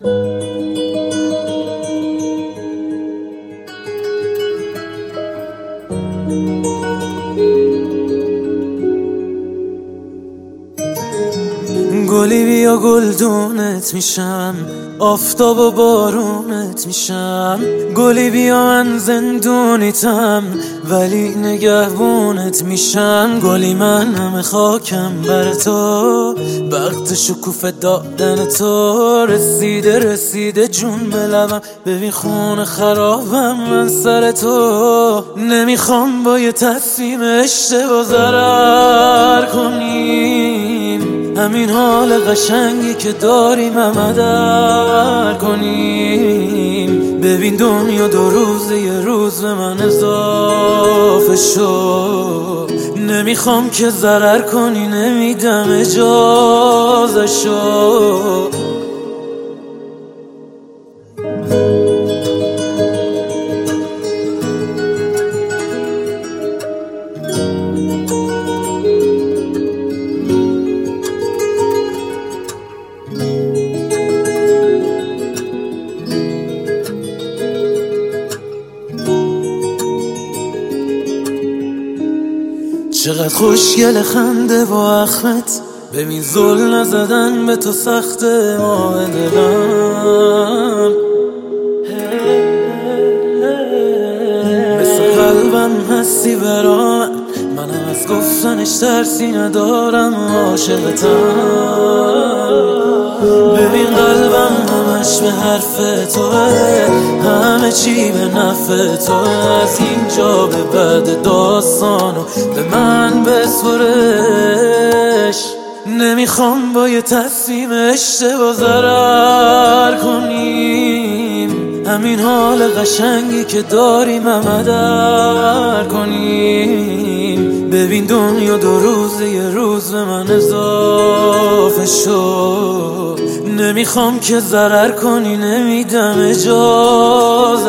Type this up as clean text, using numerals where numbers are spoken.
گلی بیا گلدونت میشم، آفتاب و بارونت میشم. گلی بیا من زندونیتم ولی نگهبونت میشم. گلی من همه خاکم بر تو، وقت شکوفه دادن تو. رسیده جون به لبم، ببین خون خرابم من سر تو. نمیخوام با یه تصمیم اشتباه ضرر کنیم، همین حال قشنگی که داریم عمدر کنیم. ببین دنیا 2 روزه، یه روز به من اضافه شد. نمیخوام که ضرر کنی، نمیدم اجازه شد. چقدر خوشگل خنده با اخمت، ببین زل نزدن به تو سخته ماه دلم. مثل قلبم هستی برام، منم از گفتنش ترسی ندارم، عاشقتم. ببین قلبم همش به حرف توه، همه چی به نفع تو. از اینجا به بعد داستانو به من بسپرش. نمیخوام با یه تصمیم اشتباه ضرر کنیم، همین حال قشنگی که داریم عمدر کنیم. ببین دنیا 2 روزه، یه روز به من اضافه شد. نمیخوام که ضرر کنی، نمیدم اجازه